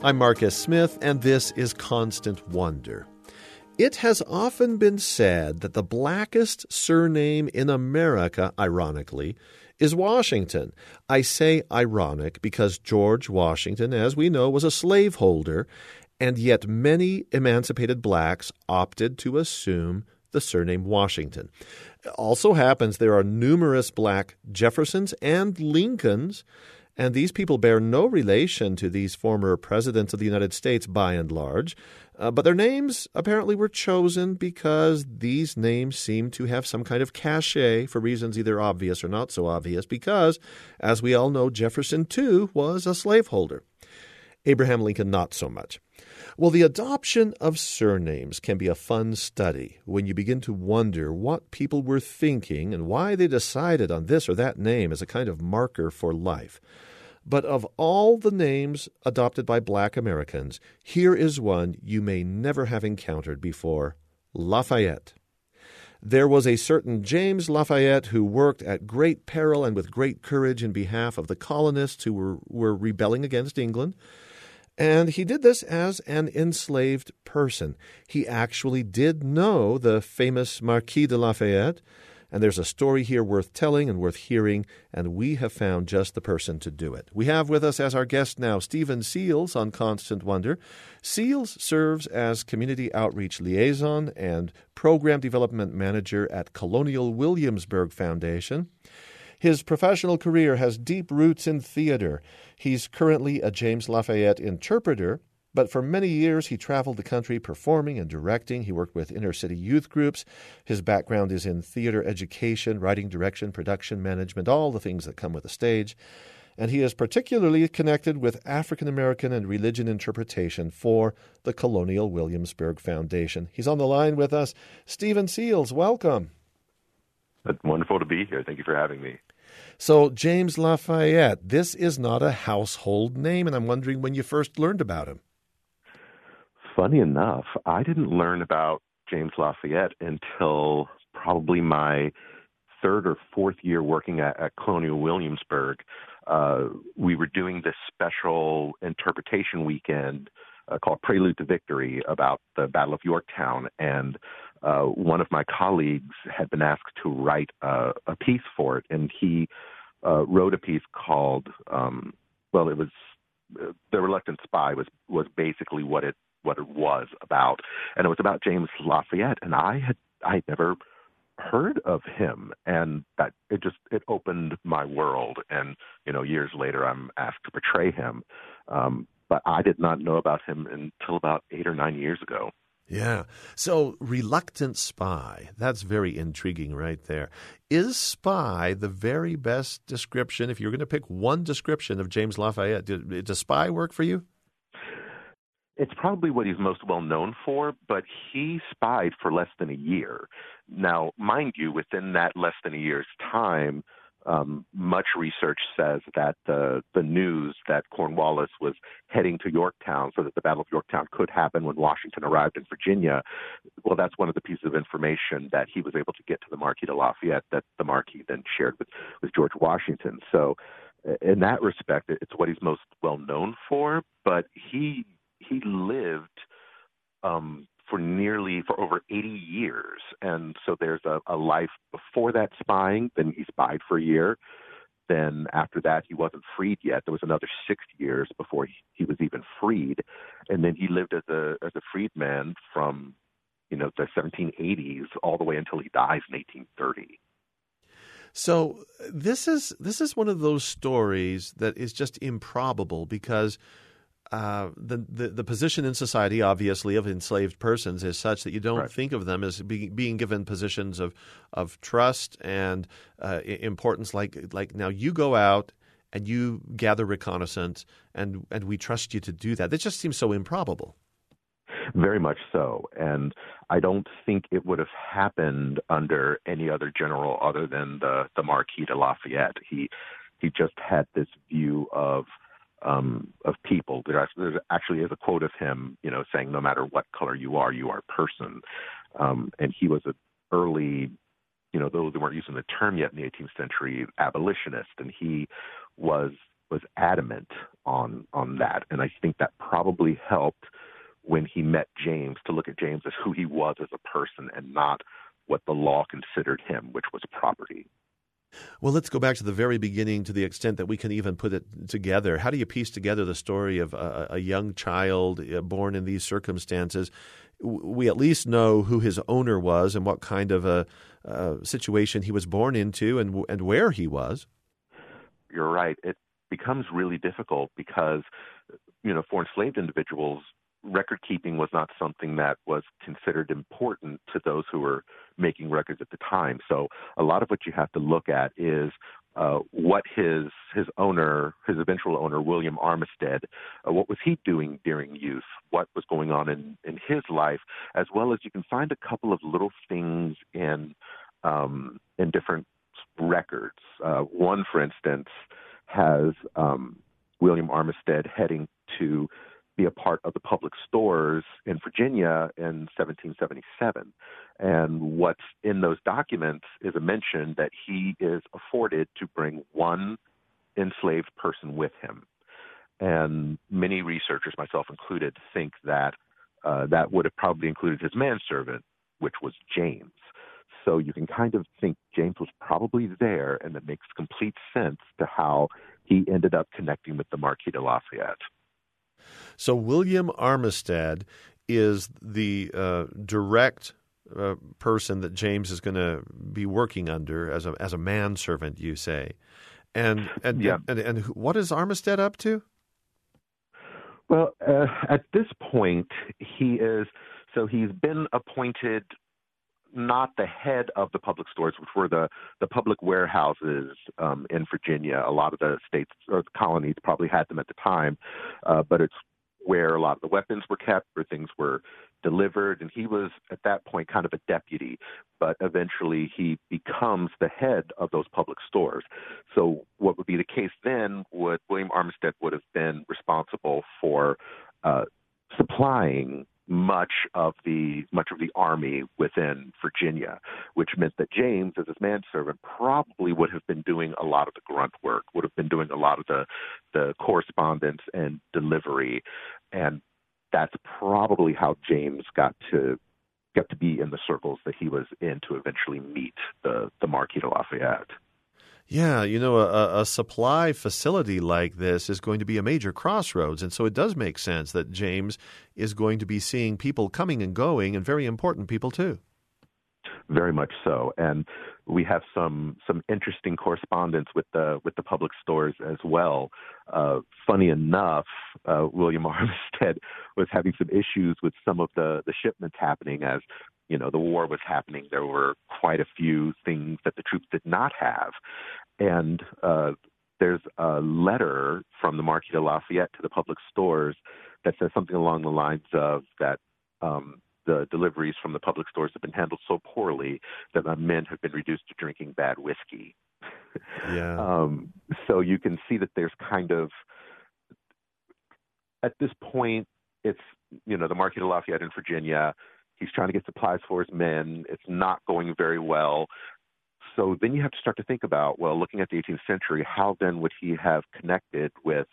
I'm Marcus Smith, and this is Constant Wonder. It has often been said that the blackest surname in America, ironically, is Washington. I say ironic because George Washington, as we know, was a slaveholder, and yet many emancipated blacks opted to assume the surname Washington. It also happens there are numerous black Jeffersons and Lincolns, and these people bear no relation to these former presidents of the United States by and large. But their names apparently were chosen because these names seem to have some kind of cachet for reasons either obvious or not so obvious because, as we all know, Jefferson, too, was a slaveholder. Abraham Lincoln, not so much. Well, the adoption of surnames can be a fun study when you begin to wonder what people were thinking and why they decided on this or that name as a kind of marker for life. But of all the names adopted by black Americans, here is one you may never have encountered before: Lafayette. There was a certain James Lafayette who worked at great peril and with great courage in behalf of the colonists who were rebelling against England. And he did this as an enslaved person. He actually did know the famous Marquis de Lafayette, and there's a story here worth telling and worth hearing, and we have found just the person to do it. We have with us as our guest now Stephen Seals on Constant Wonder. Seals serves as Community Outreach Liaison and Program Development Manager at Colonial Williamsburg Foundation. His professional career has deep roots in theater. He's currently a James Lafayette interpreter, but for many years he traveled the country performing and directing. He worked with inner-city youth groups. His background is in theater education, writing, direction, production management, all the things that come with a stage. And he is particularly connected with African American and religion interpretation for the Colonial Williamsburg Foundation. He's on the line with us. Stephen Seals, welcome. It's wonderful to be here. Thank you for having me. So, James Lafayette, this is not a household name, and I'm wondering when you first learned about him. Funny enough, I didn't learn about James Lafayette until probably my third or fourth year working at Colonial Williamsburg. We were doing this special interpretation weekend called Prelude to Victory about the Battle of Yorktown, and one of my colleagues had been asked to write a piece for it, and he wrote a piece called, it was The Reluctant Spy was basically what it was about, and it was about James Lafayette, and I had never heard of him, and that it opened my world, and years later I'm asked to portray him, but I did not know about him until about 8 or 9 years ago. Yeah. So, Reluctant Spy, that's very intriguing right there. Is spy the very best description? If you're going to pick one description of James Lafayette, does spy work for you? It's probably what he's most well known for, but he spied for less than a year. Now, mind you, within that less than a year's time, much research says that the news that Cornwallis was heading to Yorktown so that the Battle of Yorktown could happen when Washington arrived in Virginia, well, that's one of the pieces of information that he was able to get to the Marquis de Lafayette that the Marquis then shared with George Washington. So in that respect, it's what he's most well known for, but he lived for over 80 years. And so there's a life before that spying, then he spied for a year. Then after that, he wasn't freed yet. There was another 6 years before he was even freed. And then he lived as a freedman from, the 1780s all the way until he dies in 1830. So this is one of those stories that is just improbable because the position in society, obviously, of enslaved persons is such that you don't think of them as being given positions of trust and importance. Like now, you go out and you gather reconnaissance, and we trust you to do that. That just seems so improbable. Very much so, and I don't think it would have happened under any other general other than the Marquis de Lafayette. He just had this view of people. There actually is a quote of him, saying, "No matter what color you are a person." And he was an early, though they weren't using the term yet in the 18th century, abolitionist, and he was was adamant on that, and I think that probably helped when he met James to look at James as who he was as a person and not what the law considered him, which was property. Well, let's go back to the very beginning to the extent that we can even put it together. How do you piece together the story of a young child born in these circumstances? We at least know who his owner was and what kind of a situation he was born into and where he was. You're right. It becomes really difficult because, for enslaved individuals, record keeping was not something that was considered important to those who were making records at the time. So a lot of what you have to look at is what his eventual owner, William Armistead, what was he doing during youth? What was going on in his life? As well as you can find a couple of little things in different records. One, for instance, has William Armistead heading to be a part of the public stores in Virginia in 1777. And what's in those documents is a mention that he is afforded to bring one enslaved person with him. And many researchers, myself included, think that that would have probably included his manservant, which was James. So you can kind of think James was probably there, and it makes complete sense to how he ended up connecting with the Marquis de Lafayette. So William Armistead is the direct person that James is going to be working under as a manservant, you say, and what is Armistead up to? Well, at this point, he's been appointed not the head of the public stores, which were the public warehouses in Virginia. A lot of the states or the colonies probably had them at the time, but it's where a lot of the weapons were kept, where things were delivered, and he was at that point kind of a deputy, but eventually he becomes the head of those public stores. So what would be the case then would William Armistead would have been responsible for supplying much of the army within Virginia, which meant that James, as his manservant, probably would have been doing a lot of the grunt work, would have been doing a lot of the correspondence and delivery, and that's probably how James got to be in the circles that he was in to eventually meet the Marquis de Lafayette. Yeah, a supply facility like this is going to be a major crossroads, and so it does make sense that James is going to be seeing people coming and going, and very important people too. Very much so, and we have some interesting correspondence with the public stores as well. Funny enough, William Armistead was having some issues with some of the shipments happening as the war was happening. There were quite a few things that the troops did not have. And there's a letter from the Marquis de Lafayette to the public stores that says something along the lines of that the deliveries from the public stores have been handled so poorly that my men have been reduced to drinking bad whiskey. Yeah. So you can see that there's kind of, at this point, it's, the Marquis de Lafayette in Virginia. He's trying to get supplies for his men. It's not going very well. So then you have to start to think about, well, looking at the 18th century, how then would he have connected with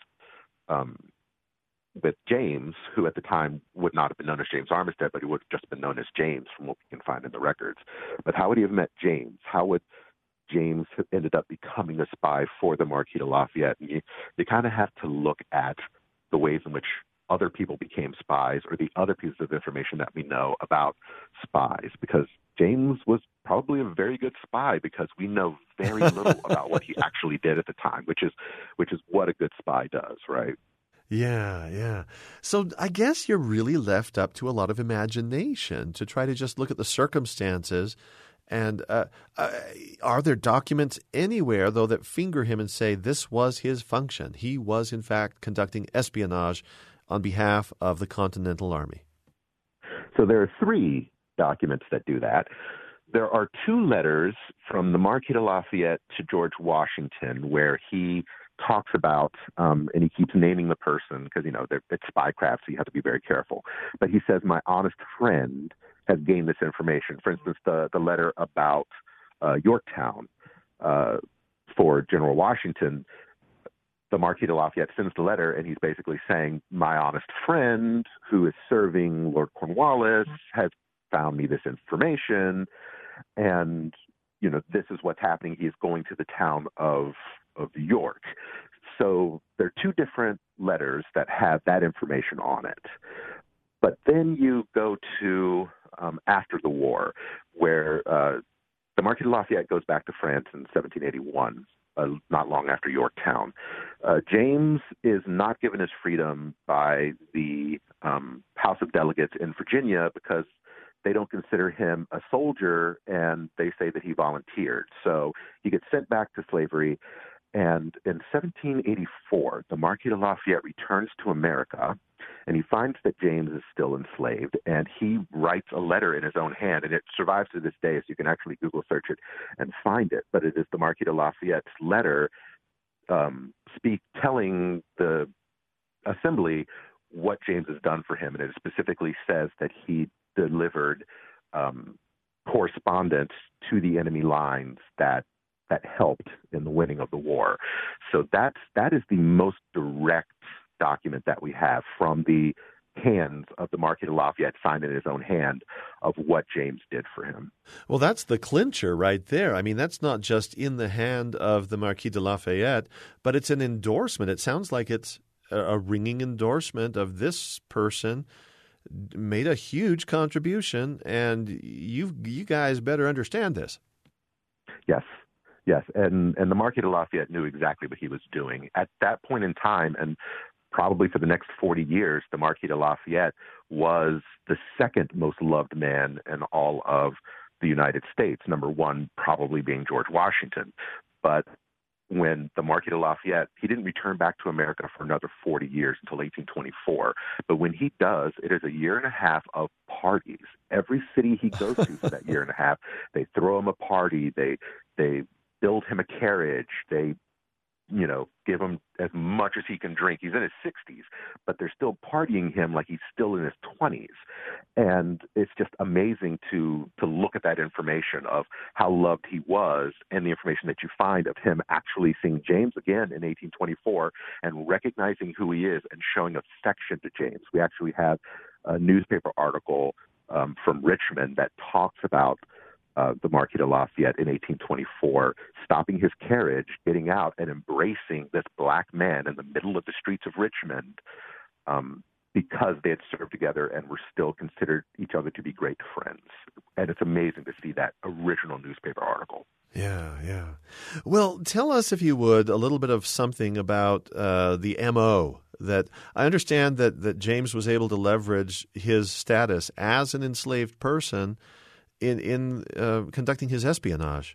James, who at the time would not have been known as James Armistead, but he would have just been known as James from what we can find in the records. But how would he have met James? How would James have ended up becoming a spy for the Marquis de Lafayette? And you kind of have to look at the ways in which other people became spies, or the other pieces of information that we know about spies, because James was probably a very good spy, because we know very little about what he actually did at the time, which is what a good spy does, right? Yeah. So I guess you're really left up to a lot of imagination to try to just look at the circumstances. And are there documents anywhere, though, that finger him and say this was his function? He was, in fact, conducting espionage on behalf of the Continental Army. So there are 3 documents that do that. There are 2 letters from the Marquis de Lafayette to George Washington where he talks about, and he keeps naming the person because, it's spycraft, so you have to be very careful. But he says, my honest friend has gained this information. For instance, the letter about Yorktown for General Washington, the Marquis de Lafayette sends the letter, and he's basically saying, my honest friend who is serving Lord Cornwallis has found me this information, and, this is what's happening. He is going to the town of York. So there are two different letters that have that information on it. But then you go to after the war, where the Marquis de Lafayette goes back to France in 1781, not long after Yorktown. James is not given his freedom by the House of Delegates in Virginia because they don't consider him a soldier, and they say that he volunteered. So he gets sent back to slavery. And in 1784, the Marquis de Lafayette returns to America, and he finds that James is still enslaved, and he writes a letter in his own hand, and it survives to this day, so you can actually Google search it and find it. But it is the Marquis de Lafayette's letter telling the assembly what James has done for him, and it specifically says that he delivered correspondence to the enemy lines that helped in the winning of the war. So that is the most direct document that we have from the hands of the Marquis de Lafayette, signed in his own hand, of what James did for him. Well, that's the clincher right there. I mean, that's not just in the hand of the Marquis de Lafayette, but it's an endorsement. It sounds like it's a ringing endorsement of this person made a huge contribution, and you guys better understand this. Yes, and the Marquis de Lafayette knew exactly what he was doing. At that point in time, and probably for the next 40 years, the Marquis de Lafayette was the second most loved man in all of the United States, number one probably being George Washington. But when the Marquis de Lafayette, he didn't return back to America for another 40 years until 1824. But when he does, it is a year and a half of parties. Every city he goes to for that year and a half, they throw him a party, they build him a carriage, they give him as much as he can drink. He's in his 60s, but they're still partying him like he's still in his 20s. And it's just amazing to look at that information of how loved he was, and the information that you find of him actually seeing James again in 1824 and recognizing who he is and showing affection to James. We actually have a newspaper article from Richmond that talks about the Marquis de Lafayette in 1824, stopping his carriage, getting out, and embracing this black man in the middle of the streets of Richmond because they had served together and were still considered each other to be great friends. And it's amazing to see that original newspaper article. Yeah. Well, tell us, if you would, a little bit of something about the MO. That I understand that James was able to leverage his status as an enslaved person in conducting his espionage.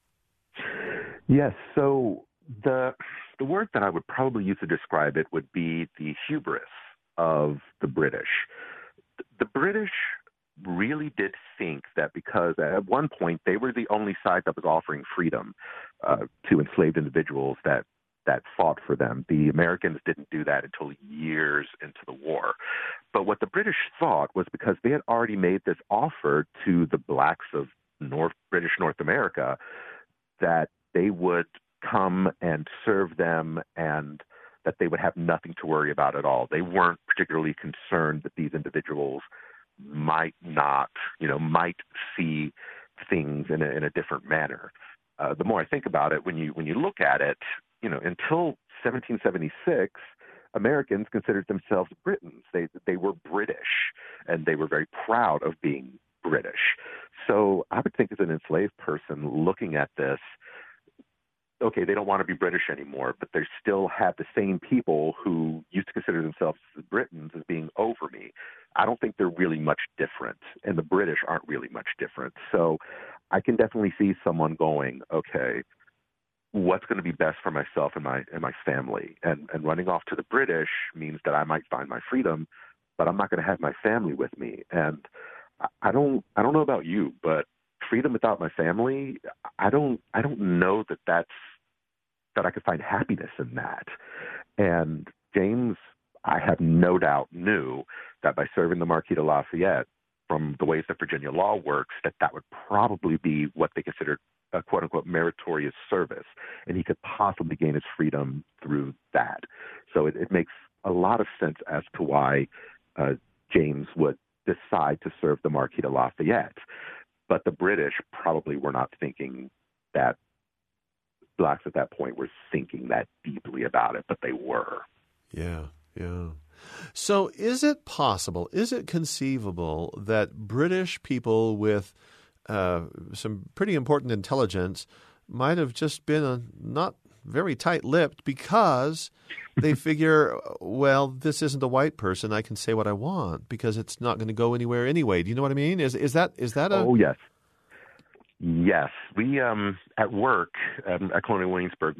Yes. So the word that I would probably use to describe it would be the hubris of the British. The British really did think that because at one point they were the only side that was offering freedom to enslaved individuals that fought for them. The Americans didn't do that until years into the war. But what the British thought was, because they had already made this offer to the blacks of British North America, that they would come and serve them and that they would have nothing to worry about at all. They weren't particularly concerned that these individuals might see things in a different manner. The more I think about it, when you look at it, until 1776, Americans considered themselves Britons. They were British, and they were very proud of being British. So I would think, as an enslaved person looking at this, okay, they don't want to be British anymore, but they still have the same people who used to consider themselves Britons as being over me. I don't think they're really much different, and the British aren't really much different. So I can definitely see someone going, okay, what's going to be best for myself and my family? And running off to the British means that I might find my freedom, but I'm not going to have my family with me. And I don't know about you, but freedom without my family, I don't know that I could find happiness in that. And James, I have no doubt, knew that by serving the Marquis de Lafayette, from the ways that Virginia law works, that would probably be what they considered a quote-unquote meritorious service, and he could possibly gain his freedom through that. So it makes a lot of sense as to why James would decide to serve the Marquis de Lafayette. But the British probably were not thinking that blacks at that point were thinking that deeply about it, but they were. Yeah, yeah. So is it possible, is it conceivable that British people with some pretty important intelligence might have just been not very tight-lipped because they figure, well, this isn't a white person. I can say what I want because it's not going to go anywhere anyway. Do you know what I mean? Is that a... Oh, yes. Yes. We, at work at Colonial Williamsburg,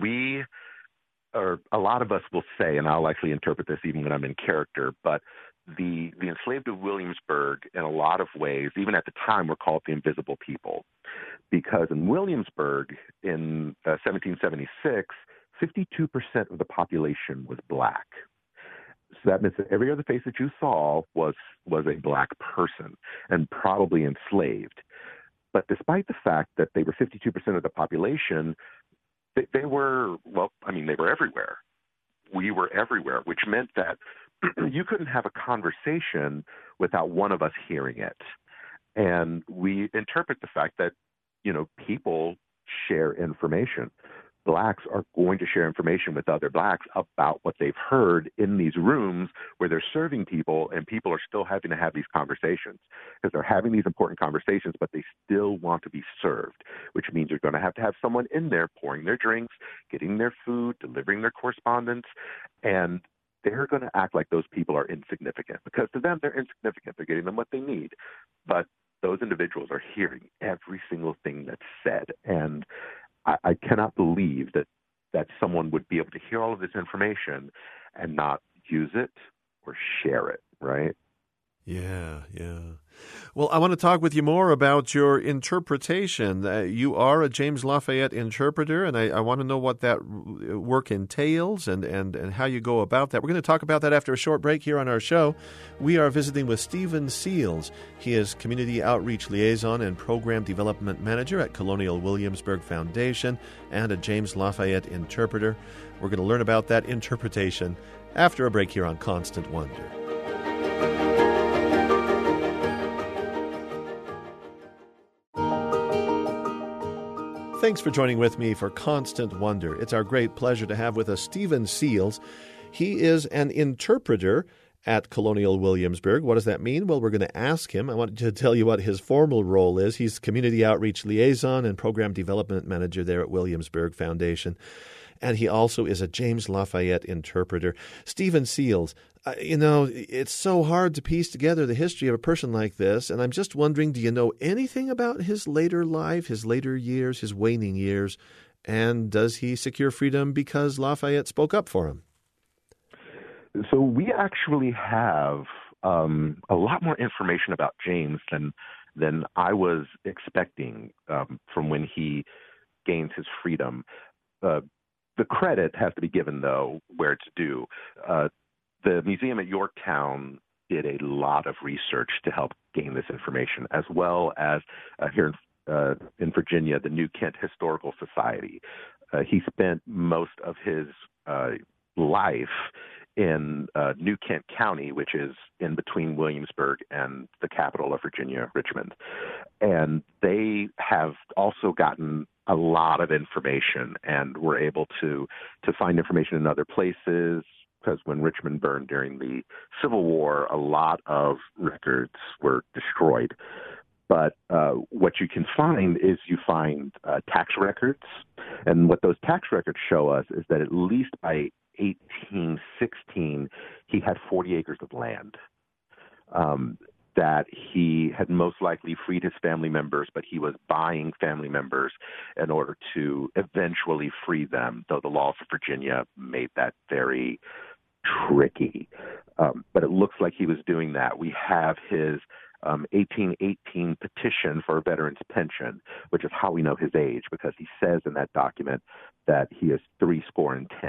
a lot of us will say, and I'll actually interpret this even when I'm in character, but the enslaved of Williamsburg, in a lot of ways, even at the time, were called the invisible people. Because in Williamsburg, in 1776, 52% of the population was black. So that means that every other face that you saw was a black person and probably enslaved. But despite the fact that they were 52% of the population, they were everywhere. We were everywhere, which meant that you couldn't have a conversation without one of us hearing it. And we interpret the fact that, people share information. Blacks are going to share information with other blacks about what they've heard in these rooms where they're serving people, and people are still having to have these conversations because they're having these important conversations, but they still want to be served, which means you're going to have someone in there pouring their drinks, getting their food, delivering their correspondence, and they're going to act like those people are insignificant because to them, they're insignificant. They're getting them what they need. But those individuals are hearing every single thing that's said. And I cannot believe that someone would be able to hear all of this information and not use it or share it, right? Yeah, yeah. Well, I want to talk with you more about your interpretation. You are a James Lafayette interpreter, and I want to know what that work entails and how you go about that. We're going to talk about that after a short break here on our show. We are visiting with Stephen Seals. He is Community Outreach Liaison and Program Development Manager at Colonial Williamsburg Foundation and a James Lafayette interpreter. We're going to learn about that interpretation after a break here on Constant Wonder. Thanks for joining with me for Constant Wonder. It's our great pleasure to have with us Stephen Seals. He is an interpreter at Colonial Williamsburg. What does that mean? Well, we're going to ask him. I want to tell you what his formal role is. He's Community Outreach Liaison and Program Development Manager there at Williamsburg Foundation. And he also is a James Lafayette interpreter. Stephen Seals, it's so hard to piece together the history of a person like this, and I'm just wondering, do you know anything about his later life, his later years, his waning years, and does he secure freedom because Lafayette spoke up for him? So we actually have a lot more information about James than I was expecting from when he gains his freedom. The credit has to be given, though, where it's due. The museum at Yorktown did a lot of research to help gain this information, as well as here in Virginia, the New Kent Historical Society. He spent most of his life in New Kent County, which is in between Williamsburg and the capital of Virginia, Richmond. And they have also gotten a lot of information and were able to find information in other places, because when Richmond burned during the Civil War, a lot of records were destroyed. But what you can find is you find tax records. And what those tax records show us is that at least by 1816, he had 40 acres of land. That he had most likely freed his family members, but he was buying family members in order to eventually free them, though the laws of Virginia made that very tricky. But it looks like he was doing that. We have his 1818 petition for a veteran's pension, which is how we know his age, because he says in that document that he is 70.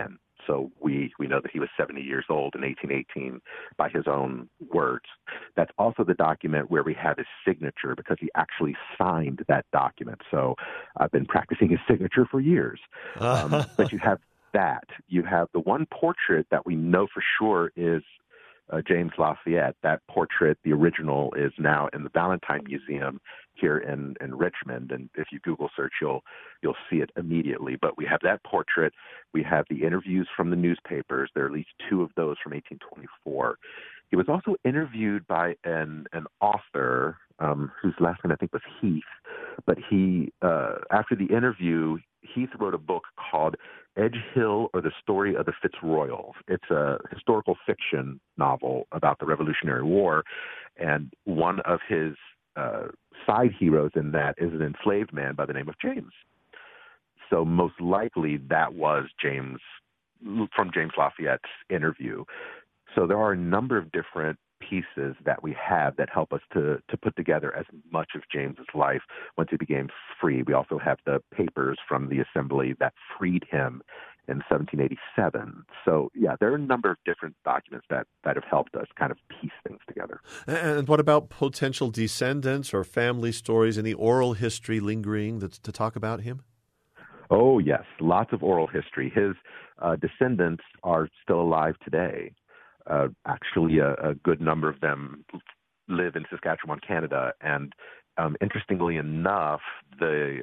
So we know that he was 70 years old in 1818 by his own words. That's also the document where we have his signature because he actually signed that document. So I've been practicing his signature for years. But you have that. You have the one portrait that we know for sure is James Lafayette. That portrait, the original, is now in the Valentine Museum here in Richmond. And if you Google search, you'll see it immediately. But we have that portrait. We have the interviews from the newspapers. There are at least two of those from 1824. He was also interviewed by an author whose last name I think was Heath. But he, after the interview, Heath wrote a book called Edge Hill or the Story of the Fitzroyals. It's a historical fiction novel about the Revolutionary War, and one of his side heroes in that is an enslaved man by the name of James. So most likely that was James, from James Lafayette's interview. So there are a number of different pieces that we have that help us to put together as much of James's life once he became free. We also have the papers from the assembly that freed him in 1787. So, yeah, there are a number of different documents that have helped us kind of piece things together. And what about potential descendants or family stories, any oral history lingering to talk about him? Oh, yes, lots of oral history. His descendants are still alive today. Actually, a good number of them live in Saskatchewan, Canada. And interestingly enough, the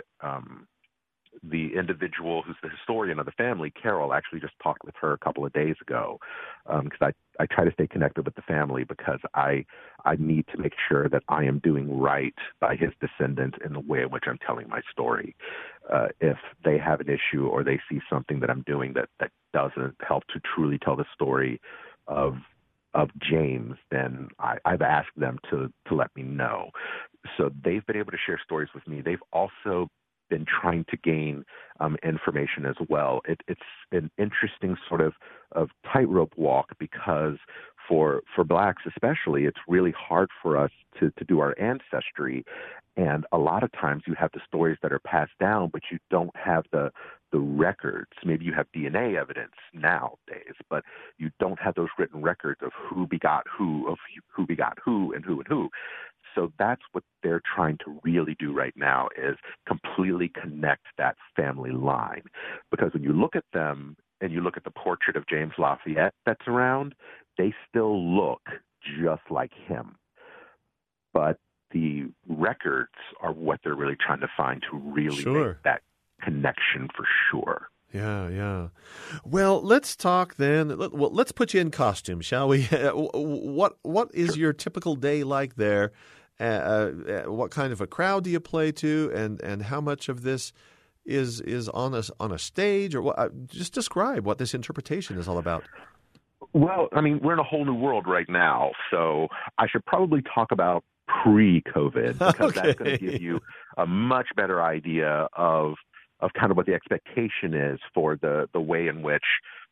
individual who's the historian of the family, Carol, actually just talked with her a couple of days ago, because I try to stay connected with the family because I need to make sure that I am doing right by his descendants in the way in which I'm telling my story. If they have an issue or they see something that I'm doing that doesn't help to truly tell the story of James, then I've asked them to let me know. So they've been able to share stories with me. They've also been trying to gain information as well. It's an interesting sort of tightrope walk because for Blacks especially, it's really hard for us to do our ancestry. And a lot of times you have the stories that are passed down, but you don't have the records. Maybe you have DNA evidence nowadays, but you don't have those written records of who begot who, of who begot who, and who and who. So that's what they're trying to really do right now is completely connect that family line. Because when you look at them and you look at the portrait of James Lafayette that's around, they still look just like him. But the records are what they're really trying to find to really make that connection for sure. Yeah. Well, let's talk then. Let's put you in costume, shall we? What is your typical day like there? What kind of a crowd do you play to, and how much of this is on a stage, or what? Just describe what this interpretation is all about. Well, I mean, we're in a whole new world right now, so I should probably talk about pre-COVID because that's going to give you a much better idea of kind of what the expectation is for the way in which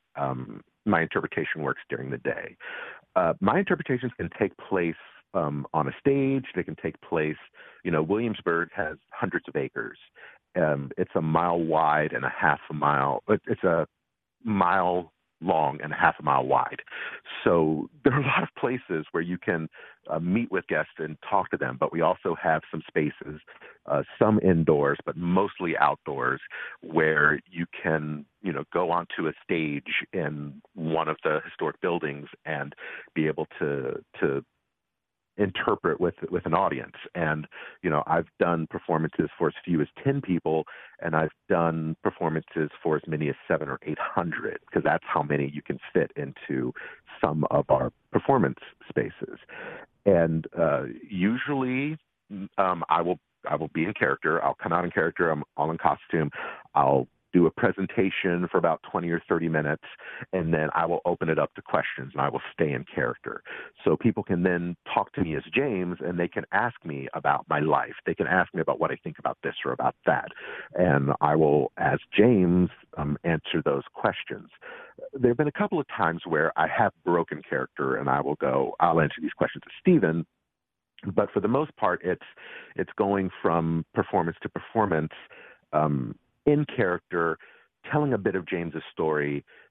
my interpretation works during the day. My interpretations can take place on a stage. They can take place, Williamsburg has hundreds of acres. It's a mile wide and a half a mile. It's a mile long and a half a mile wide. So there are a lot of places where you can meet with guests and talk to them, but we also have some spaces, some indoors, but mostly outdoors, where you can, go onto a stage in one of the historic buildings and be able to interpret with an audience. And, I've done performances for as few as 10 people, and I've done performances for as many as 700 or 800, because that's how many you can fit into some of our performance spaces. And usually I will be in character. I'll come out in character. I'm all in costume. I'll do a presentation for about 20 or 30 minutes, and then I will open it up to questions, and I will stay in character. So people can then talk to me as James, and they can ask me about my life. They can ask me about what I think about this or about that, and I will, as James, answer those questions. There have been a couple of times where I have broken character, and I'll answer these questions as Stephen. But for the most part, it's going from performance to performance, in character, telling a bit of James's story,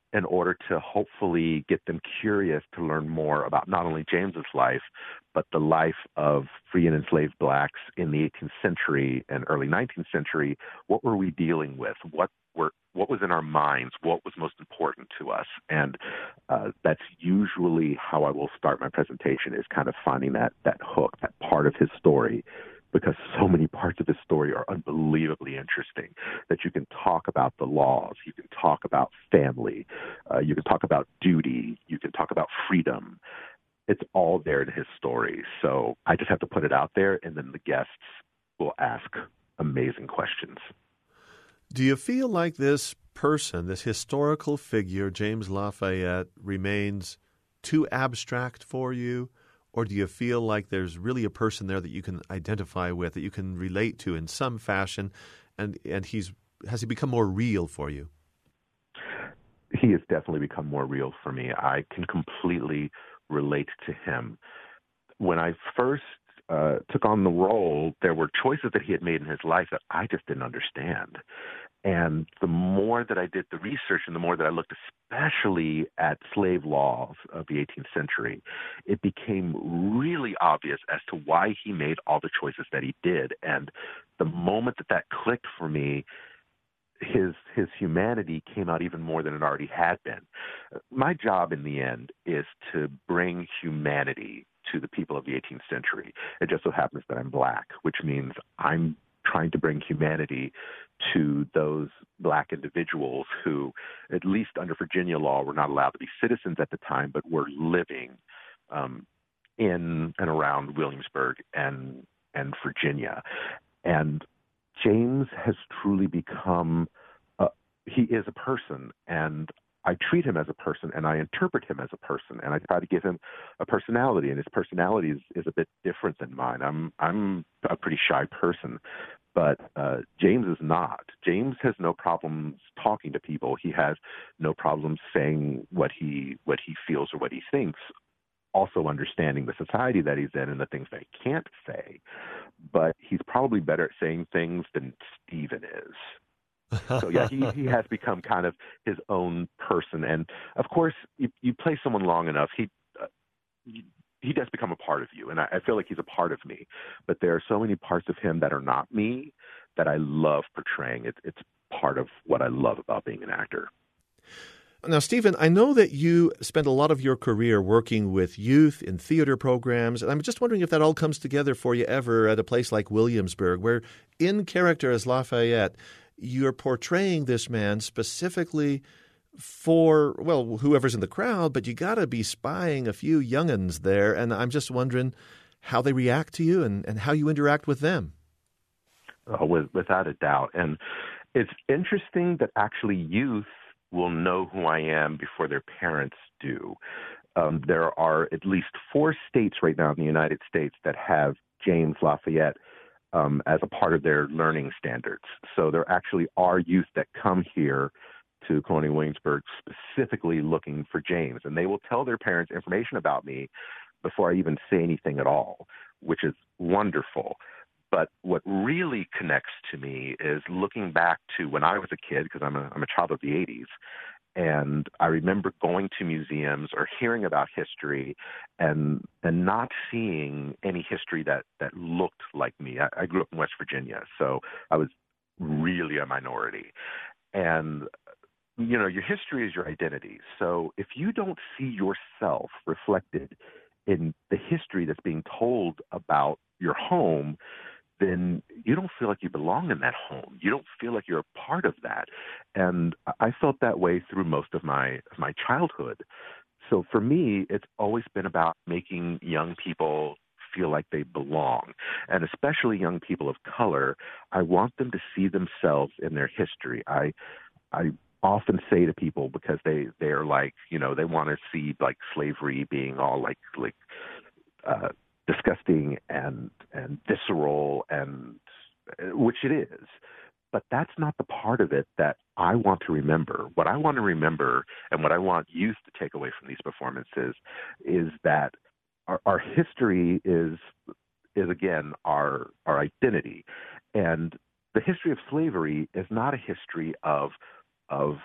in order to hopefully get them curious to learn more about not only James's life, but the life of free and enslaved blacks in the 18th century and early 19th century. What were we dealing with? What was in our minds? What was most important to us? And that's usually how I will start my presentation, is kind of finding that hook, that part of his story, because so many parts of his story are unbelievably interesting, that you can talk about the laws, you can talk about family, you can talk about duty, you can talk about freedom. It's all there in his story. So I just have to put it out there, and then the guests will ask amazing questions. Do you feel like this person, this historical figure, James Lafayette, remains too abstract for you? Or do you feel like there's really a person there that you can identify with, that you can relate to in some fashion, and has he become more real for you? He has definitely become more real for me. I can completely relate to him. When I first took on the role, there were choices that he had made in his life that I just didn't understand. And the more that I did the research and the more that I looked especially at slave laws of the 18th century, it became really obvious as to why he made all the choices that he did. And the moment that clicked for me, his humanity came out even more than it already had been. My job in the end is to bring humanity to the people of the 18th century. It just so happens that I'm Black, which means I'm trying to bring humanity to those Black individuals who, at least under Virginia law, were not allowed to be citizens at the time, but were living in and around Williamsburg and Virginia. And James has truly become, he is a person, and I treat him as a person, and I interpret him as a person, and I try to give him a personality, and his personality is a bit different than mine. I'm a pretty shy person, but James is not. James has no problems talking to people. He has no problems saying what he feels or what he thinks, also understanding the society that he's in and the things that he can't say. But he's probably better at saying things than Stephen is. So, yeah, he has become kind of his own person. And, of course, you play someone long enough, he does become a part of you. And I feel like he's a part of me. But there are so many parts of him that are not me that I love portraying. It's part of what I love about being an actor. Now, Stephen, I know that you spent a lot of your career working with youth in theater programs, and I'm just wondering if that all comes together for you ever at a place like Williamsburg, where in character as Lafayette, you're portraying this man specifically for, well, whoever's in the crowd, but you got to be spying a few young'uns there, and I'm just wondering how they react to you and how you interact with them. Without a doubt. And it's interesting that actually youth will know who I am before their parents do. There are at least 4 states right now in the United States that have James Lafayette as a part of their learning standards. So there actually are youth that come here to Colonial Williamsburg specifically looking for James, and they will tell their parents information about me before I even say anything at all, which is wonderful. But what really connects to me is looking back to when I was a kid, because I'm a child of the 80s, and I remember going to museums or hearing about history and not seeing any history that looked like me. I grew up in West Virginia, so I was really a minority. And, you know, your history is your identity. So if you don't see yourself reflected in the history that's being told about your home, then you don't feel like you belong in that home. You don't feel like you're a part of that. And I felt that way through most of my childhood. So for me, it's always been about making young people feel like they belong. And especially young people of color, I want them to see themselves in their history. I often say to people, because they're like, you know, they want to see like slavery being all like disgusting and visceral, and which it is. But that's not the part of it that I want to remember. What I want to remember and what I want youth to take away from these performances is that our history is again our identity. And the history of slavery is not a history of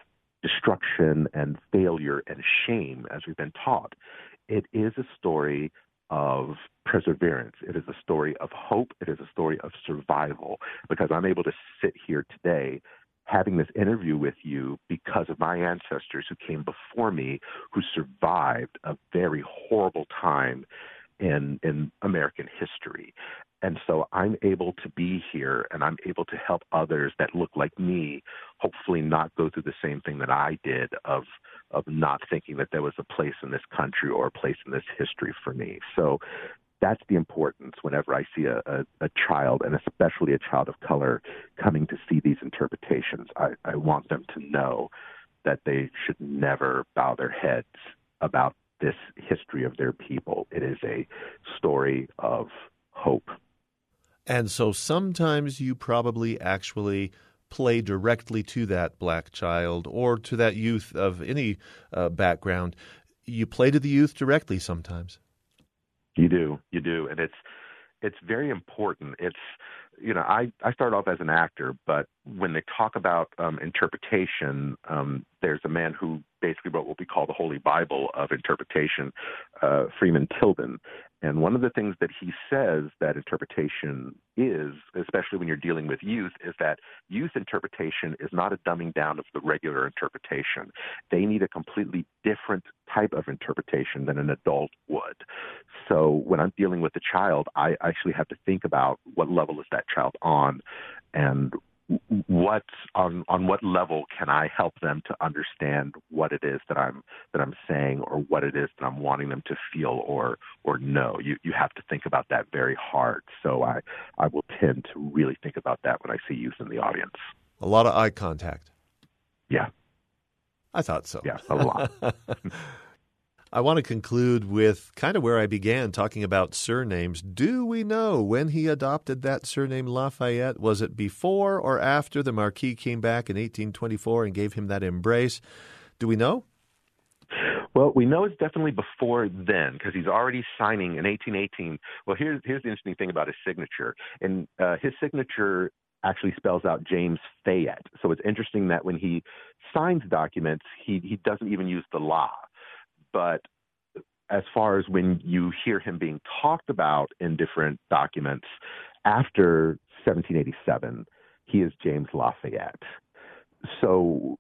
destruction and failure and shame, as we've been taught. It is a story of perseverance. It is a story of hope. It is a story of survival, because I'm able to sit here today having this interview with you because of my ancestors who came before me, who survived a very horrible time in American history. And so I'm able to be here, and I'm able to help others that look like me hopefully not go through the same thing that I did of not thinking that there was a place in this country or a place in this history for me. So that's the importance whenever I see a child, and especially a child of color, coming to see these interpretations. I want them to know that they should never bow their heads about this history of their people. It is a story of hope. And so sometimes you probably actually play directly to that black child or to that youth of any background. You play to the youth directly sometimes. You do, and it's very important. It's, I started off as an actor, but when they talk about interpretation, there's a man who basically wrote what we call the Holy Bible of interpretation, Freeman Tilden. And one of the things that he says that interpretation is, especially when you're dealing with youth, is that youth interpretation is not a dumbing down of the regular interpretation. They need a completely different type of interpretation than an adult would. So when I'm dealing with a child, I actually have to think about what level is that child on, and on what level can I help them to understand what it is that I'm saying, or what it is that I'm wanting them to feel or know. You have to think about that very hard. So I will tend to really think about that when I see youth in the audience. A lot of eye contact. Yeah. I thought so. Yeah, a lot. I want to conclude with kind of where I began, talking about surnames. Do we know when he adopted that surname Lafayette? Was it before or after the Marquis came back in 1824 and gave him that embrace? Do we know? Well, we know it's definitely before then, because he's already signing in 1818. Well, here's the interesting thing about his signature. And his signature actually spells out James Fayette. So it's interesting that when he signs documents, he doesn't even use the la. But as far as when you hear him being talked about in different documents after 1787, he is James Lafayette. So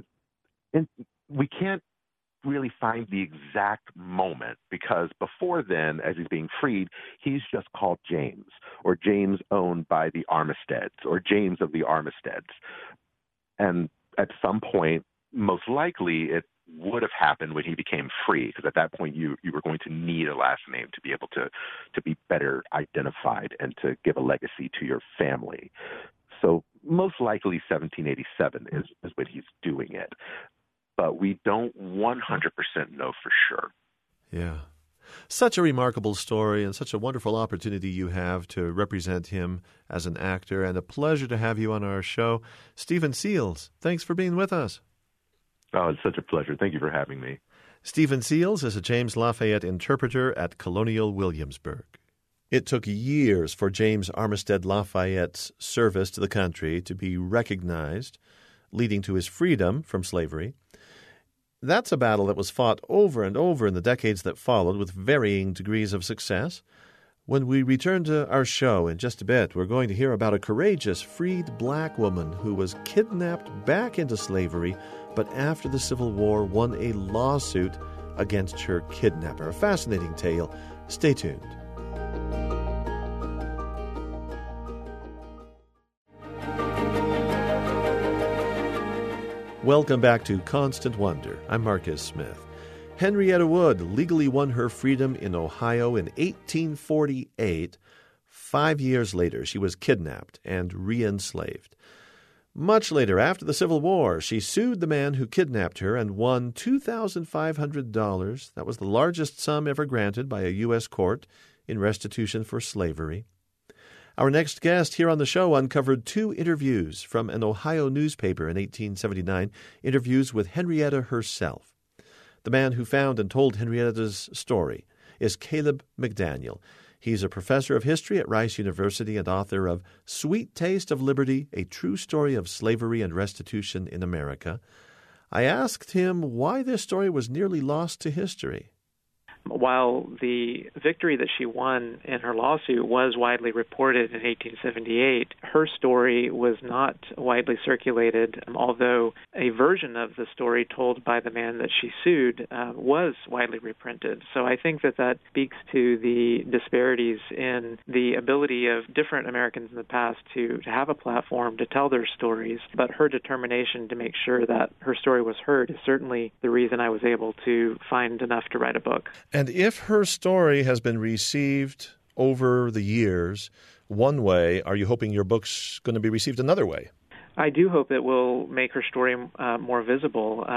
we can't really find the exact moment, because before then, as he's being freed, he's just called James, or James owned by the Armisteads, or James of the Armisteads. And at some point, most likely, it would have happened when he became free, because at that point you were going to need a last name to be able to be better identified and to give a legacy to your family. So most likely 1787 is when he's doing it. But we don't 100% know for sure. Yeah. Such a remarkable story, and such a wonderful opportunity you have to represent him as an actor, and a pleasure to have you on our show. Stephen Seals, thanks for being with us. Oh, it's such a pleasure. Thank you for having me. Stephen Seals is a James Lafayette interpreter at Colonial Williamsburg. It took years for James Armistead Lafayette's service to the country to be recognized, leading to his freedom from slavery. That's a battle that was fought over and over in the decades that followed, with varying degrees of success. When we return to our show in just a bit, we're going to hear about a courageous, freed black woman who was kidnapped back into slavery, but after the Civil War won a lawsuit against her kidnapper. A fascinating tale. Stay tuned. Welcome back to Constant Wonder. I'm Marcus Smith. Henrietta Wood legally won her freedom in Ohio in 1848. 5 years later, she was kidnapped and re-enslaved. Much later, after the Civil War, she sued the man who kidnapped her and won $2,500. That was the largest sum ever granted by a U.S. court in restitution for slavery. Our next guest here on the show uncovered 2 interviews from an Ohio newspaper in 1879, interviews with Henrietta herself. The man who found and told Henrietta's story is Caleb McDaniel. He's a professor of history at Rice University and author of Sweet Taste of Liberty, A True Story of Slavery and Restitution in America. I asked him why this story was nearly lost to history. While the victory that she won in her lawsuit was widely reported in 1878, her story was not widely circulated, although a version of the story told by the man that she sued was widely reprinted. So I think that speaks to the disparities in the ability of different Americans in the past to have a platform to tell their stories, but her determination to make sure that her story was heard is certainly the reason I was able to find enough to write a book. And if her story has been received over the years one way, are you hoping your book's going to be received another way? I do hope it will make her story more visible.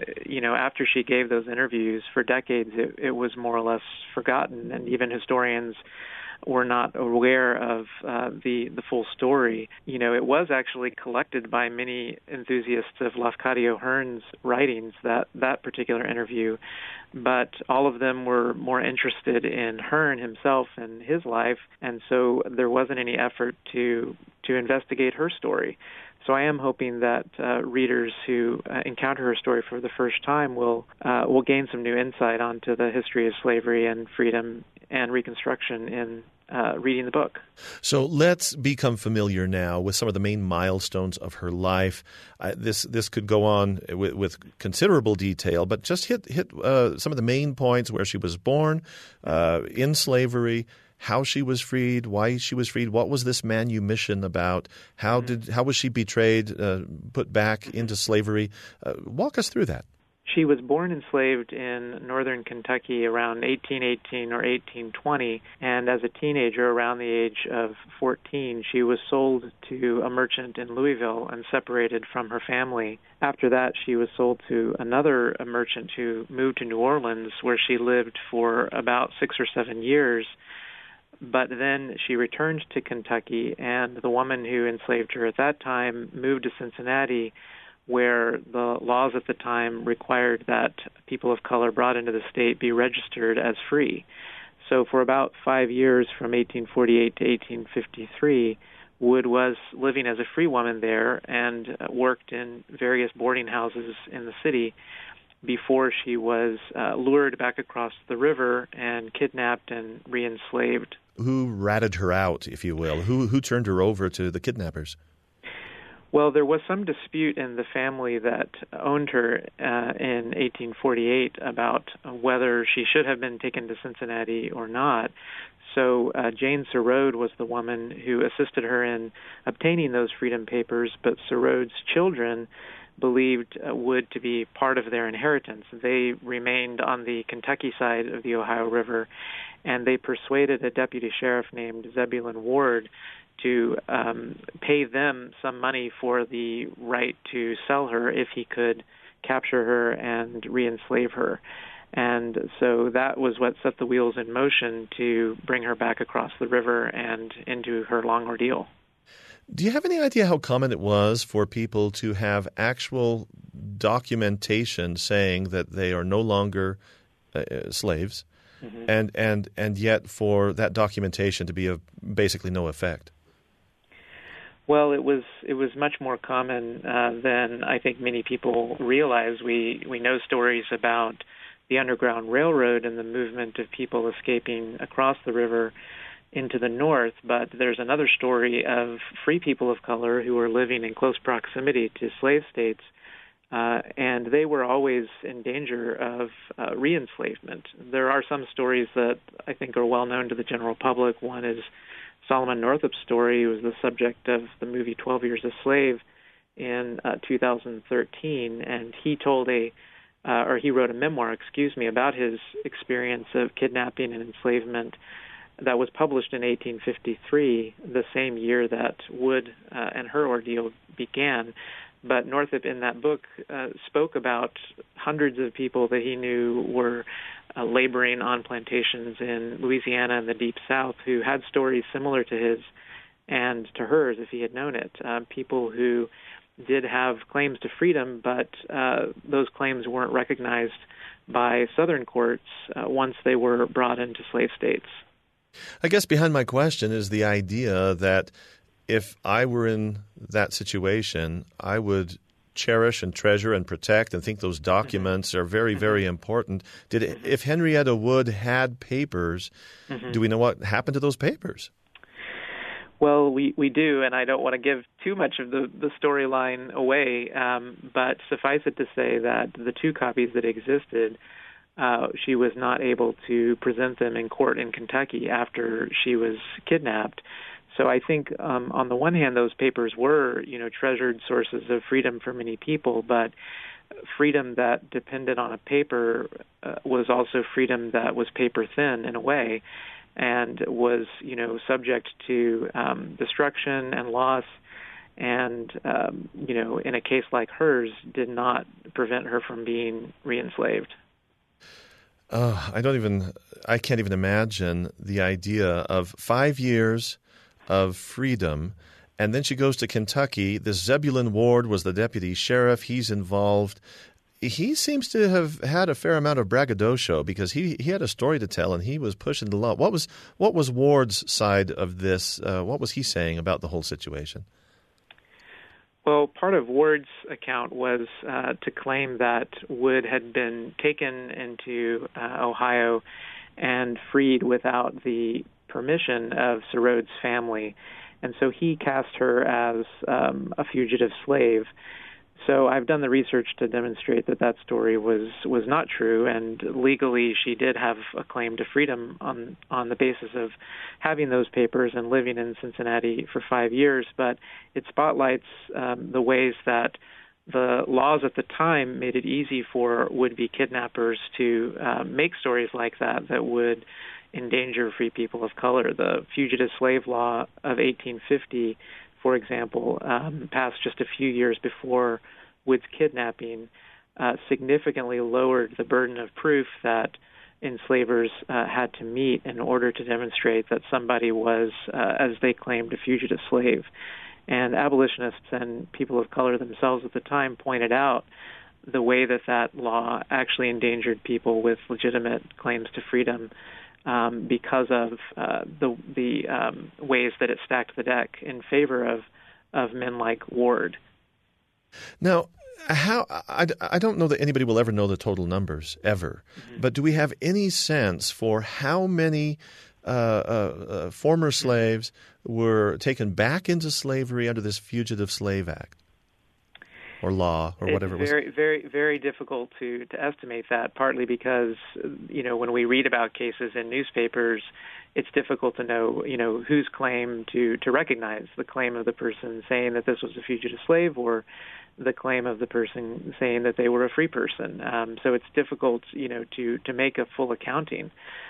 After she gave those interviews for decades, it was more or less forgotten, and even historians were not aware of the full story. It was actually collected by many enthusiasts of Lafcadio Hearn's writings, that particular interview, but all of them were more interested in Hearn himself and his life, and so there wasn't any effort to investigate her story. So I am hoping that readers who encounter her story for the first time will gain some new insight onto the history of slavery and freedom and Reconstruction in reading the book. So let's become familiar now with some of the main milestones of her life. This could go on with considerable detail, but just hit some of the main points: where she was born, in slavery, how she was freed, why she was freed, what was this manumission about, how was she betrayed, put back into slavery? Walk us through that. She was born enslaved in northern Kentucky around 1818 or 1820, and as a teenager, around the age of 14, she was sold to a merchant in Louisville and separated from her family. After that, she was sold to another merchant who moved to New Orleans, where she lived for about 6 or 7 years. But then she returned to Kentucky, and the woman who enslaved her at that time moved to Cincinnati, where the laws at the time required that people of color brought into the state be registered as free. So for about 5 years, from 1848 to 1853, Wood was living as a free woman there and worked in various boarding houses in the city before she was lured back across the river and kidnapped and re-enslaved. Who ratted her out, if you will? Who turned her over to the kidnappers? Well, there was some dispute in the family that owned her in 1848 about whether she should have been taken to Cincinnati or not. So Jane Surrode was the woman who assisted her in obtaining those freedom papers, but Surrode's children believed Wood to be part of their inheritance. They remained on the Kentucky side of the Ohio River, and they persuaded a deputy sheriff named Zebulon Ward to pay them some money for the right to sell her if he could capture her and re-enslave her. And so that was what set the wheels in motion to bring her back across the river and into her long ordeal. Do you have any idea how common it was for people to have actual documentation saying that they are no longer slaves, and yet for that documentation to be of basically no effect? Well, it was much more common than I think many people realize. We know stories about the Underground Railroad and the movement of people escaping across the river into the north, but there's another story of free people of color who were living in close proximity to slave states, and they were always in danger of re-enslavement. There are some stories that I think are well known to the general public. One is Solomon Northup's story. He was the subject of the movie 12 Years a Slave in 2013, and he wrote a memoir, about his experience of kidnapping and enslavement that was published in 1853, the same year that Wood and her ordeal began. But Northup in that book spoke about hundreds of people that he knew were laboring on plantations in Louisiana and the Deep South who had stories similar to his and to hers if he had known it. People who did have claims to freedom, but those claims weren't recognized by Southern courts once they were brought into slave states. I guess behind my question is the idea that if I were in that situation, I would cherish and treasure and protect and think those documents are very, very important. If Henrietta Wood had papers, do we know what happened to those papers? Well, we do, and I don't want to give too much of the storyline away, but suffice it to say that the 2 copies that existed, she was not able to present them in court in Kentucky after she was kidnapped. So I think on the one hand, those papers were, treasured sources of freedom for many people, but freedom that depended on a paper was also freedom that was paper thin in a way, and was, subject to destruction and loss, and, in a case like hers, did not prevent her from being re-enslaved. I can't even imagine the idea of 5 years of freedom, and then she goes to Kentucky. This Zebulon Ward was the deputy sheriff. He's involved. He seems to have had a fair amount of braggadocio because he had a story to tell, and he was pushing the law. What was Ward's side of this? What was he saying about the whole situation? Well, part of Ward's account was to claim that Wood had been taken into Ohio and freed without the permission of Sir Rhodes' family, and so he cast her as a fugitive slave. So I've done the research to demonstrate that story was not true, and legally she did have a claim to freedom on the basis of having those papers and living in Cincinnati for 5 years. But it spotlights the ways that the laws at the time made it easy for would-be kidnappers to make stories like that would endanger free people of color. The Fugitive Slave Law of 1850, for example, passed just a few years before Wood's kidnapping, significantly lowered the burden of proof that enslavers had to meet in order to demonstrate that somebody was, as they claimed, a fugitive slave. And abolitionists and people of color themselves at the time pointed out the way that law actually endangered people with legitimate claims to freedom because of the ways that it stacked the deck in favor of men like Ward. Now, I don't know that anybody will ever know the total numbers, ever. Mm-hmm. But do we have any sense for how many former slaves were taken back into slavery under this Fugitive Slave Act? Or law, or whatever it was. Very, very, very difficult to estimate that, partly because, when we read about cases in newspapers, it's difficult to know, whose claim to recognize, the claim of the person saying that this was a fugitive slave or the claim of the person saying that they were a free person. So it's difficult, to make a full accounting.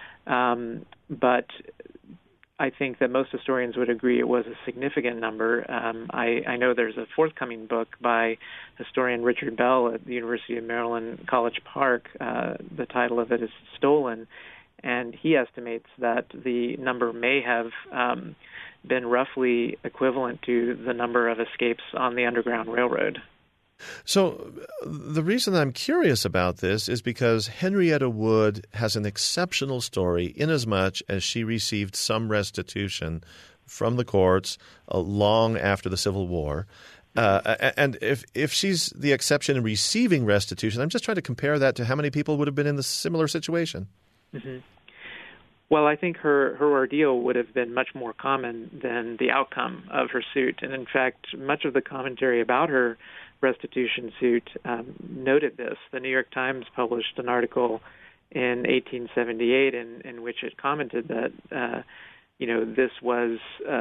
But I think that most historians would agree it was a significant number. I know there's a forthcoming book by historian Richard Bell at the University of Maryland, College Park. The title of it is Stolen, and he estimates that the number may have been roughly equivalent to the number of escapes on the Underground Railroad. So the reason I'm curious about this is because Henrietta Wood has an exceptional story inasmuch as she received some restitution from the courts long after the Civil War. And if she's the exception in receiving restitution, I'm just trying to compare that to how many people would have been in the similar situation. Mm-hmm. Well, I think her ordeal would have been much more common than the outcome of her suit. And in fact, much of the commentary about her restitution suit noted this. The New York Times published an article in 1878 in which it commented that this was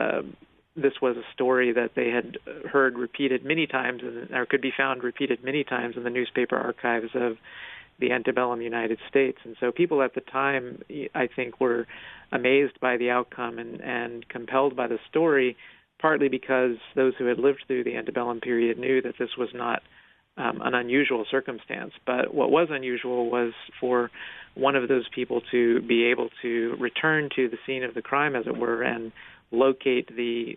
a story that they had heard repeated many times, or could be found repeated many times in the newspaper archives of the antebellum United States. And so people at the time, I think, were amazed by the outcome and compelled by the story, partly because those who had lived through the antebellum period knew that this was not an unusual circumstance. But what was unusual was for one of those people to be able to return to the scene of the crime, as it were, and locate the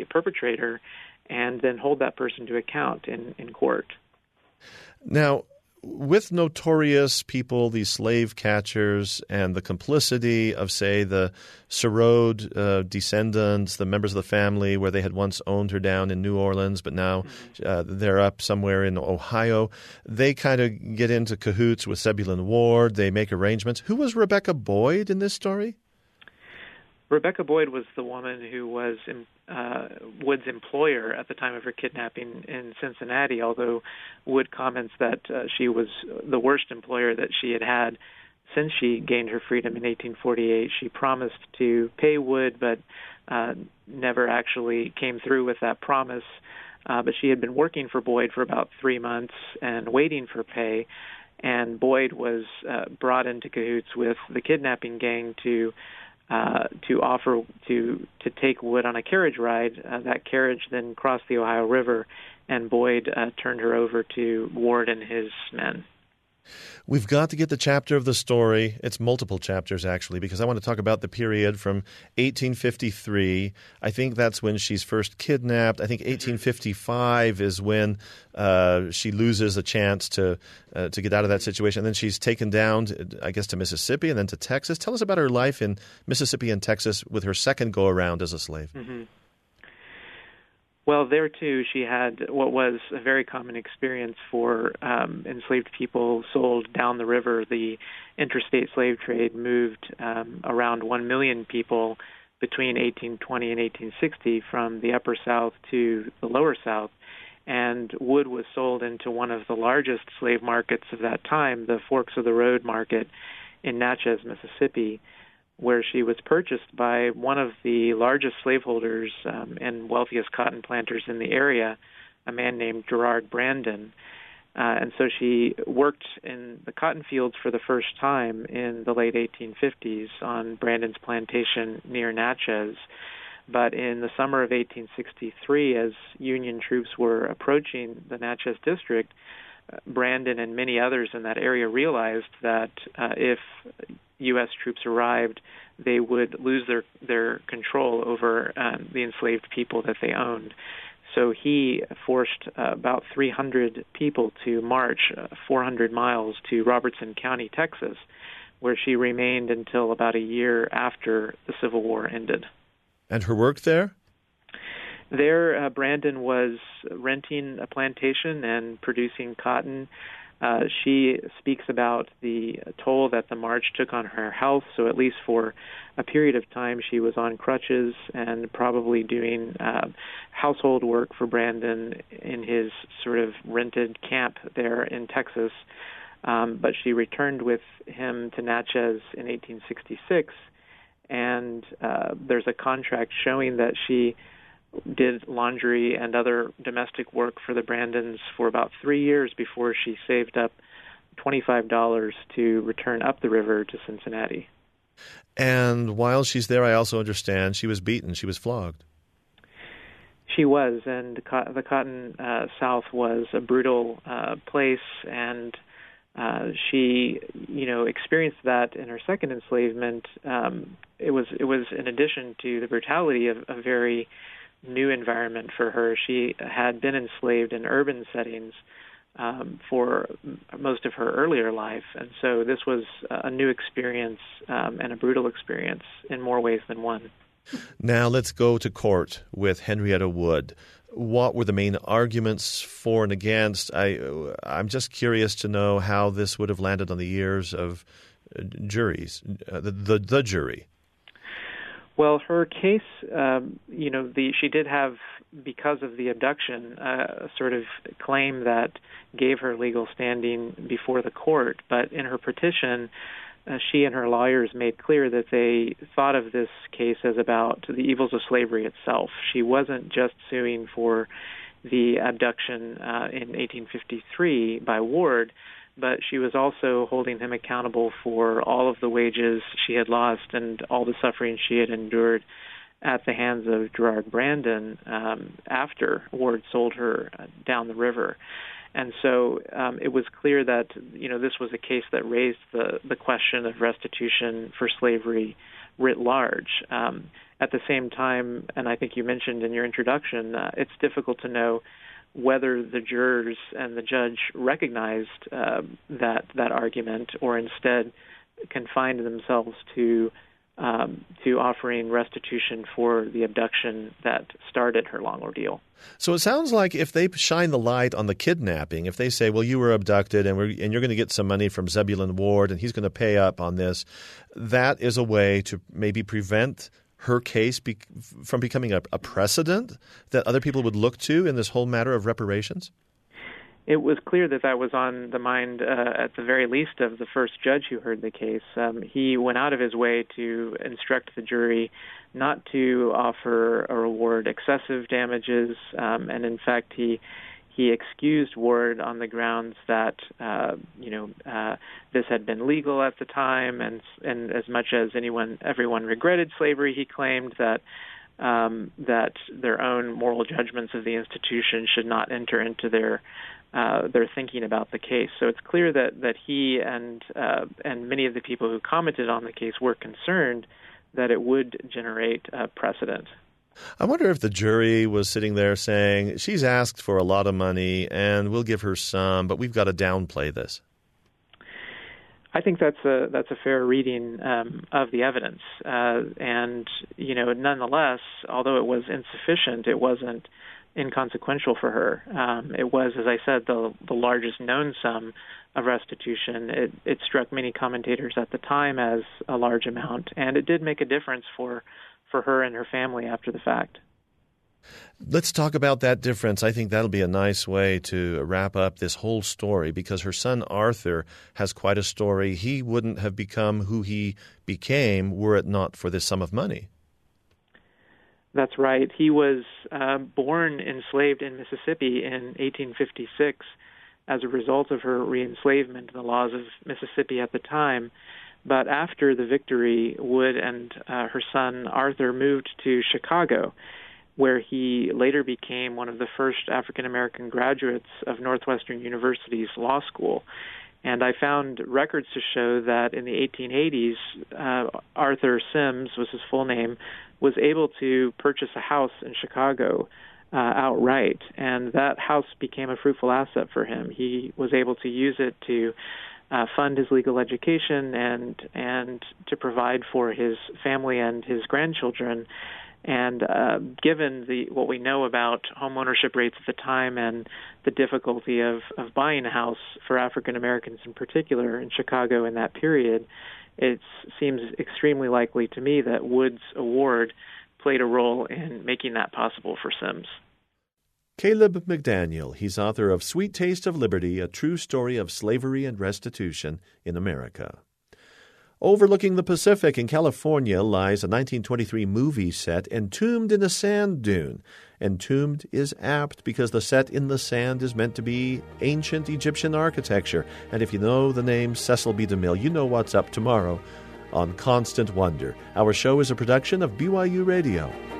perpetrator and then hold that person to account in court. Now, with notorious people, these slave catchers, and the complicity of, say, the Surratt descendants, the members of the family where they had once owned her down in New Orleans, but now they're up somewhere in Ohio, they kind of get into cahoots with Zebulon Ward. They make arrangements. Who was Rebecca Boyd in this story? Rebecca Boyd was the woman who was Wood's employer at the time of her kidnapping in Cincinnati, although Wood comments that she was the worst employer that she had had since she gained her freedom in 1848. She promised to pay Wood, but never actually came through with that promise. But she had been working for Boyd for about 3 months and waiting for pay, and Boyd was brought into cahoots with the kidnapping gang to offer to take Wood on a carriage ride. That carriage then crossed the Ohio River, and Boyd turned her over to Ward and his men. We've got to get the chapter of the story. It's multiple chapters, actually, because I want to talk about the period from 1853. I think that's when she's first kidnapped. I think 1855 is when she loses a chance to get out of that situation. And then she's taken down, I guess, to Mississippi and then to Texas. Tell us about her life in Mississippi and Texas with her second go-around as a slave. Mm-hmm. Well, there, too, she had what was a very common experience for enslaved people sold down the river. The interstate slave trade moved around 1 million people between 1820 and 1860 from the upper South to the lower South. And Wood was sold into one of the largest slave markets of that time, the Forks of the Road market in Natchez, Mississippi, where she was purchased by one of the largest slaveholders and wealthiest cotton planters in the area, a man named Gerard Brandon. And so she worked in the cotton fields for the first time in the late 1850s on Brandon's plantation near Natchez. But in the summer of 1863, as Union troops were approaching the Natchez district, Brandon and many others in that area realized that if U.S. troops arrived, they would lose their control over the enslaved people that they owned. So he forced about 300 people to march 400 miles to Robertson County, Texas, where she remained until about a year after the Civil War ended. And her work there? There, Brandon was renting a plantation and producing cotton. She speaks about the toll that the march took on her health, so at least for a period of time she was on crutches and probably doing household work for Brandon in his sort of rented camp there in Texas. But she returned with him to Natchez in 1866, and there's a contract showing that she did laundry and other domestic work for the Brandons for about 3 years before she saved up $25 to return up the river to Cincinnati. And while she's there, I also understand she was beaten, she was flogged. She was, and the Cotton South was a brutal place, and she, experienced that in her second enslavement. It was in addition to the brutality of a very new environment for her. She had been enslaved in urban settings for most of her earlier life, and so this was a new experience and a brutal experience in more ways than one. Now let's go to court with Henrietta Wood. What were the main arguments for and against? I'm just curious to know how this would have landed on the ears of juries, the jury. Well, her case, she did have, because of the abduction, a sort of claim that gave her legal standing before the court. But in her petition, she and her lawyers made clear that they thought of this case as about the evils of slavery itself. She wasn't just suing for the abduction in 1853 by Ward, but she was also holding him accountable for all of the wages she had lost and all the suffering she had endured at the hands of Gerard Brandon after Ward sold her down the river. And so it was clear that, this was a case that raised the question of restitution for slavery writ large. At the same time, and I think you mentioned in your introduction, it's difficult to know whether the jurors and the judge recognized that argument, or instead confined themselves to offering restitution for the abduction that started her long ordeal. So it sounds like if they shine the light on the kidnapping, if they say, well, you were abducted and you're going to get some money from Zebulon Ward and he's going to pay up on this, that is a way to maybe prevent her case from becoming a precedent that other people would look to in this whole matter of reparations? It was clear that was on the mind, at the very least, of the first judge who heard the case. He went out of his way to instruct the jury not to offer a reward excessive damages, and in fact, he excused Ward on the grounds that this had been legal at the time, and as much as everyone regretted slavery, he claimed that their own moral judgments of the institution should not enter into their thinking about the case. So it's clear that he and many of the people who commented on the case were concerned that it would generate precedent. I wonder if the jury was sitting there saying, she's asked for a lot of money and we'll give her some, but we've got to downplay this. I think that's a fair reading of the evidence. And nonetheless, although it was insufficient, it wasn't inconsequential for her. It was, as I said, the largest known sum of restitution. It struck many commentators at the time as a large amount, and it did make a difference for her and her family after the fact. Let's talk about that difference. I think that'll be a nice way to wrap up this whole story, because her son Arthur has quite a story. He wouldn't have become who he became were it not for this sum of money. That's right. He was born enslaved in Mississippi in 1856 as a result of her re-enslavement and the laws of Mississippi at the time. But after the victory, Wood and her son Arthur moved to Chicago, where he later became one of the first African-American graduates of Northwestern University's law school. And I found records to show that in the 1880s, Arthur Sims was his full name, was able to purchase a house in Chicago outright, and that house became a fruitful asset for him. He was able to use it to fund his legal education and to provide for his family and his grandchildren. And given what we know about home ownership rates at the time and the difficulty of buying a house for African Americans in particular in Chicago in that period, it seems extremely likely to me that Wood's award played a role in making that possible for Sims. Caleb McDaniel, he's author of Sweet Taste of Liberty, a true story of slavery and restitution in America. Overlooking the Pacific in California lies a 1923 movie set entombed in a sand dune. Entombed is apt because the set in the sand is meant to be ancient Egyptian architecture. And if you know the name Cecil B. DeMille, you know what's up tomorrow on Constant Wonder. Our show is a production of BYU Radio.